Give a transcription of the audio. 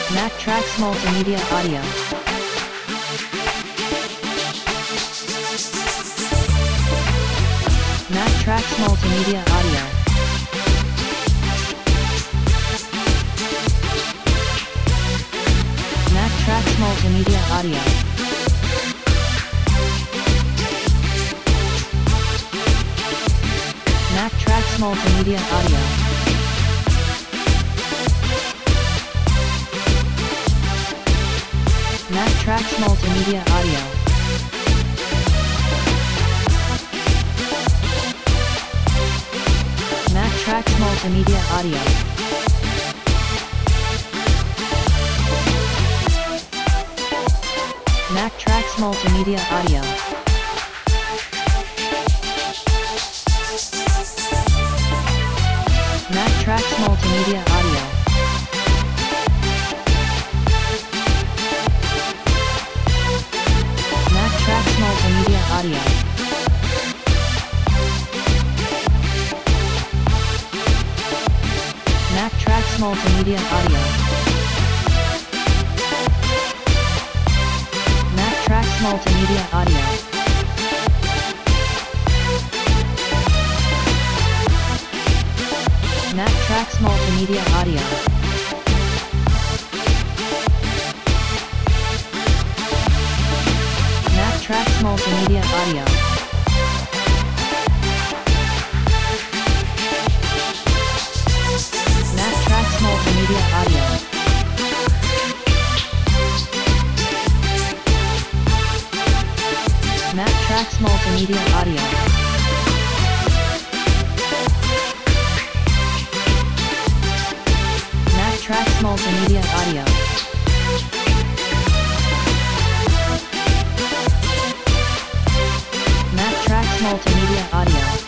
Mactrax Multimedia Audio. Mactrax Multimedia Audio. Mactrax Multimedia Audio. Mactrax Multimedia Audio. Mactrax Multimedia Audio. Mactrax Multimedia Audio. Mactrax Multimedia Audio. Mactrax Multimedia Audio. Mactrax Multimedia Audio. Mactrax Multimedia Audio. Mactrax Multimedia Audio. Mactrax Multimedia Audio. Mactrax Multimedia Audio. Mactrax Multimedia Audio. Mactrax Multimedia Audio. Mactrax Multimedia Audio. Mactrax Multimedia Audio.